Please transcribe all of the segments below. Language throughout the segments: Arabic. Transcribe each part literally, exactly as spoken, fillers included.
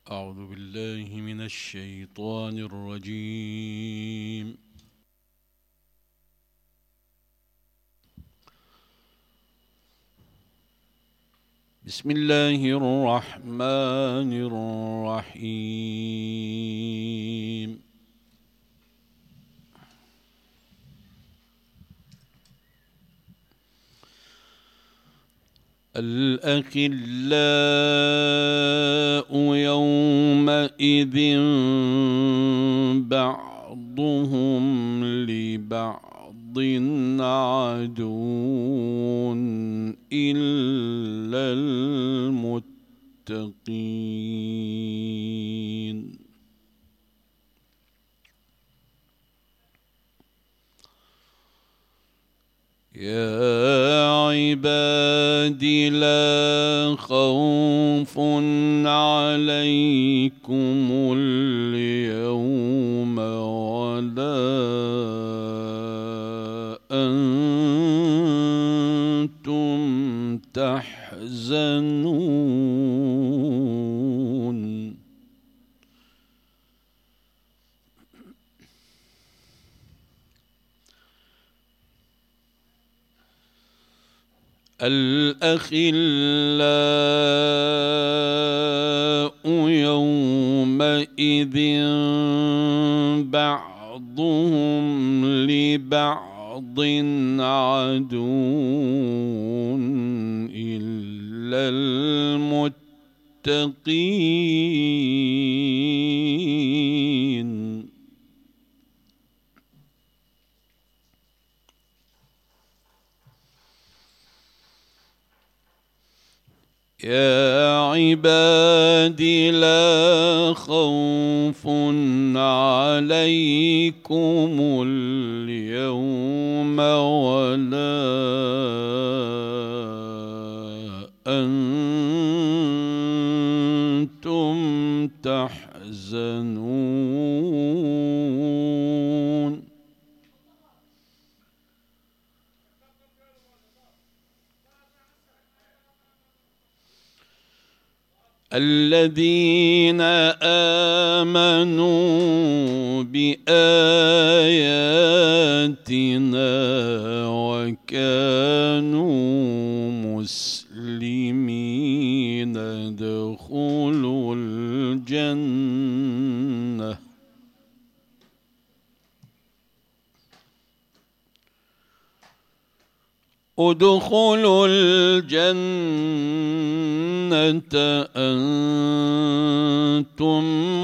أعوذ بالله من الشيطان الرجيم. بسم الله الرحمن الرحيم. الأخلاء يومئذ بعضهم لبعض عدو إلا المتقين. يا عبادي لا خوف عليكم اليوم ولا أنتم تحزنون. الأخلاء يومئذ بعضهم لبعض عدو إلا المتقين. يا عبادي لا خوف عليكم اليوم ولا أنتم تحزنون. الذين آمنوا بآياتنا وكانوا مسلمين ادخلوا الجنة ادخلوا الجنة أنتم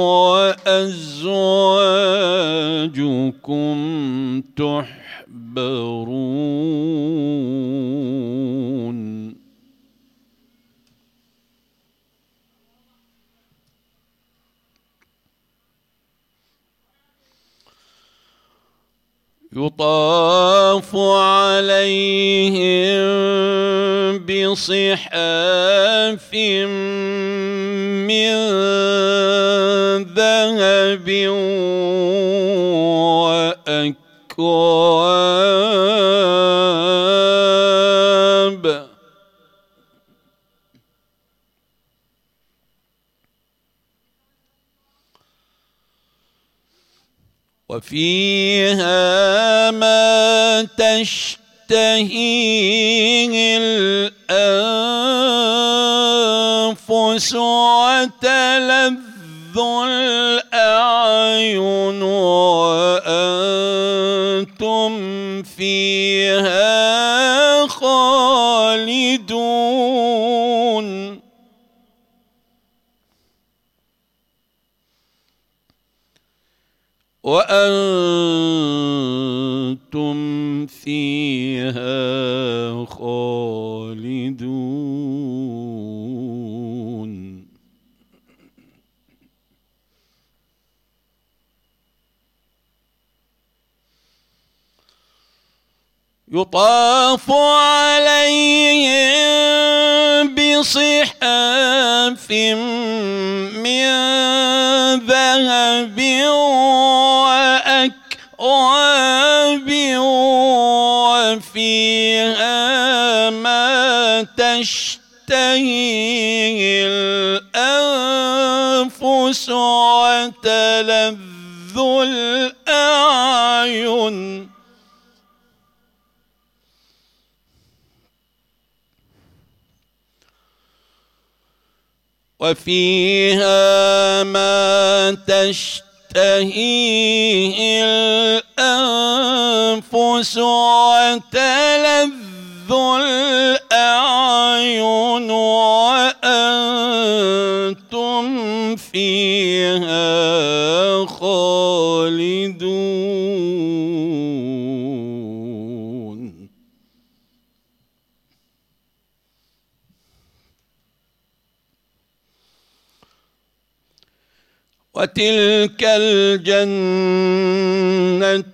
وأزواجكم تحبرون. يطاف عليهم بصحاف من ذهب وأكواب وفيها ما تشتهيه الأنفس وتلذ الأعين وأنتم فيها خالدون. وأنتم فيها خالدون. يطاف عليهم بصحاف من ذهب وأكواب وفيها ما تشتهيه الأنفس الأنفس وتلذ الأعين وفيها ما تشتهيه الأنفس وتلذ الأعين وأنتم فيها خالدون. وتلك الجنة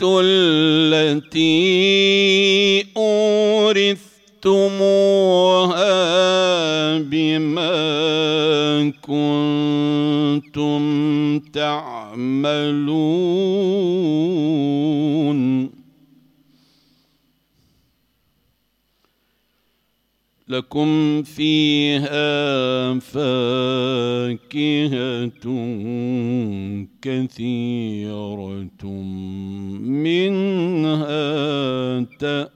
التي أورثتموها بما كنتم تعملون لكم فيها فاكهة كثيرة منها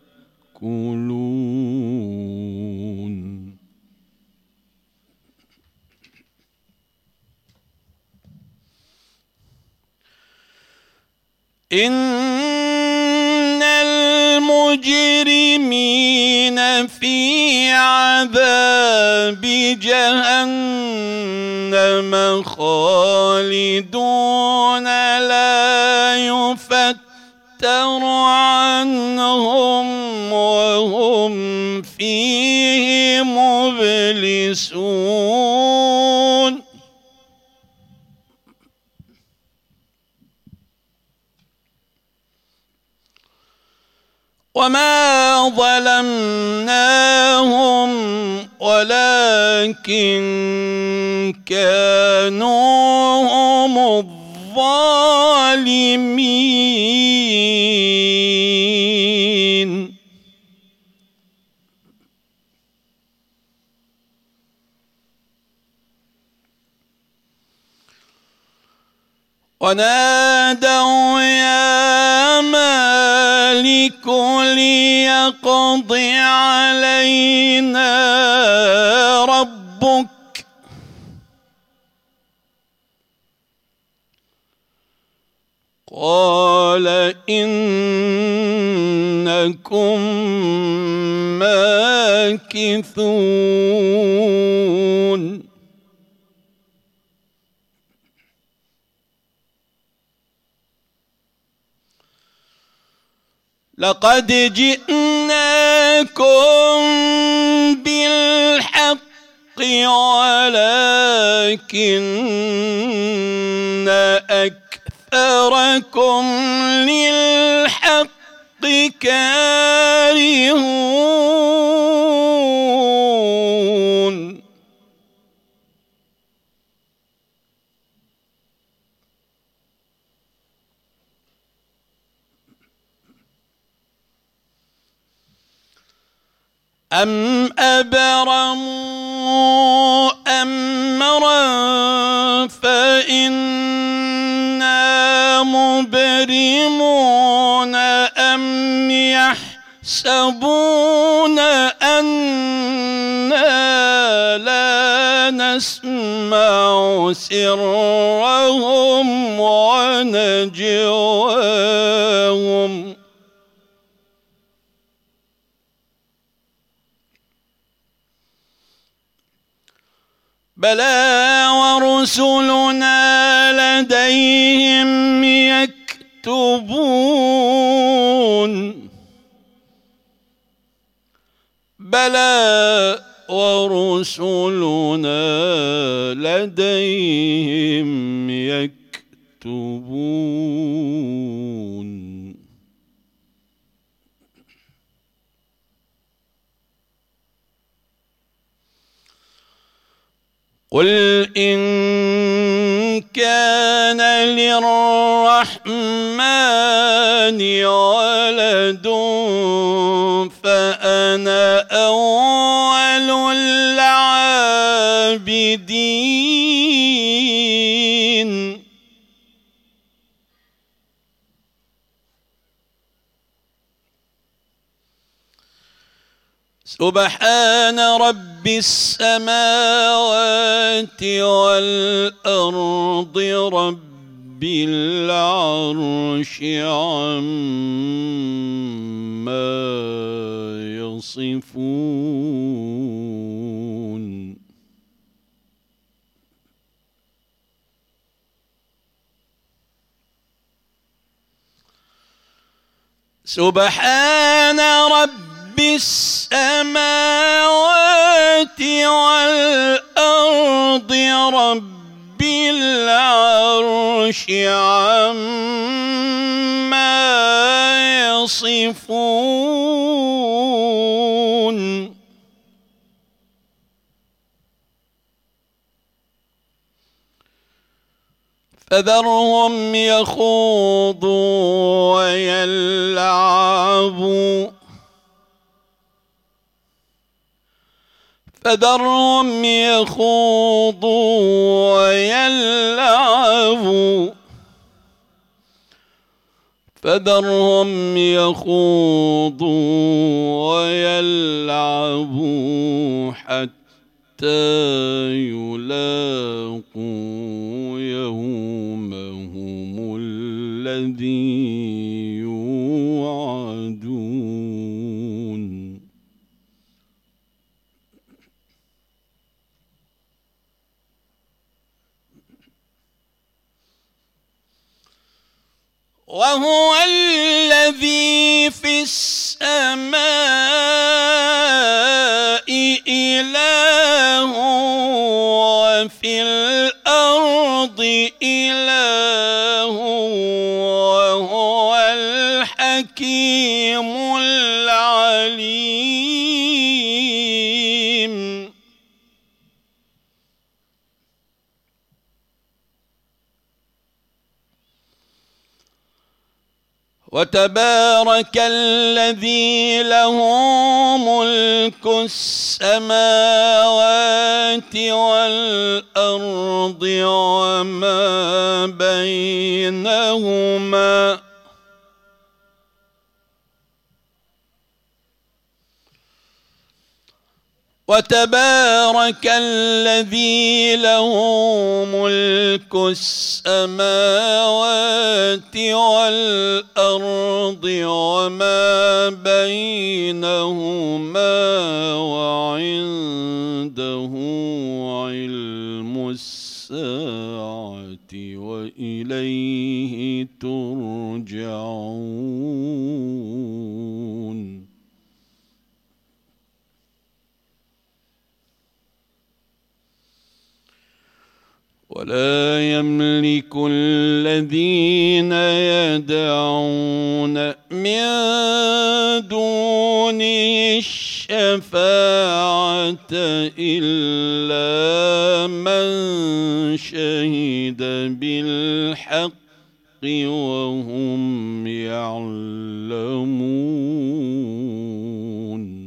تأكلون. إن المجرمين في عذاب جهنم خالدون لا يفتر عنهم وهم فيه مبلسون. وما ظلمناهم ولكن كانوا هم الظالمين. ونادوا يا مالك ليقض علينا ربك قال إنكم ماكثون. لقد جئناكم بالحق ولكن أكثركم للحق كارهون. أم أبرموا أمرا فإنا مبرمون أم يحسبون أنا لا نسمع سرهم ونجواهم بلى ورسلنا لديهم يكتبون. بلى ورسلنا لديهم يكتبون. قل إن كان للرحمن ولد فأنا أول العابدين. سبحان رب السماوات والأرض رب العرش عما يصفون. سبحان رب السماوات والأرض رب العرش عما يصفون. فذرهم يخوضوا ويلعبوا فذرهم يخوضوا ويلعبوا فذرهم يخوضوا ويلعبوا حتى يلاقوا يومهم الذي يوعدون. وهو الذي في السماء إله وفي الأرض إله وهو الحكيم العليم. وتبارك الذي له ملك السماوات والأرض وما بينهما وتبارك الذي له ملك السماوات والأرض وما بينهما وعنده علم الساعة وإليه ترجعون. ولا يملك الذين يدعون من دونه الشفاعة إلا من شهد بالحق وهم يعلمون.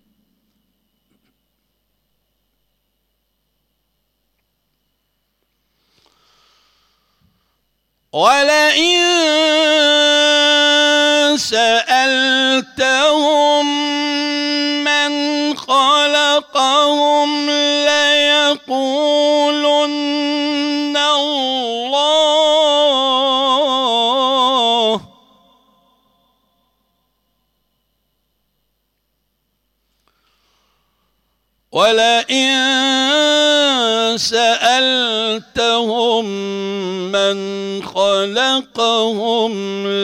ولئن سألتهم من خلقهم ليقولن الله ولئن سألتهم من خلقهم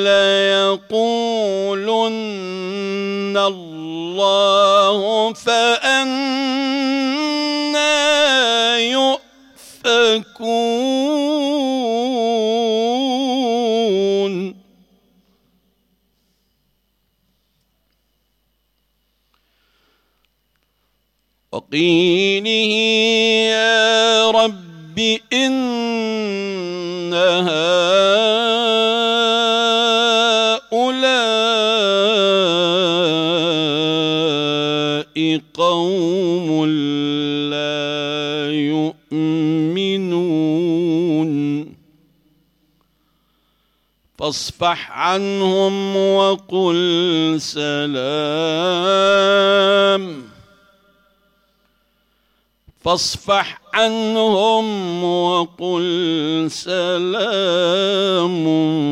ليقولن الله فأنى يؤفكون. وقيله يا رب إن هؤلاء قوم لا يؤمنون فاصفح عنهم وقل سلام فاصفح عنهم وقل سلام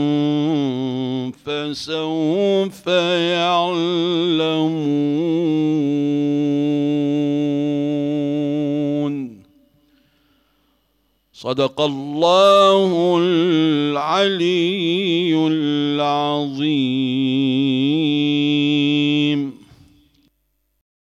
فسوف يعلمون. صدق الله العلي العظيم.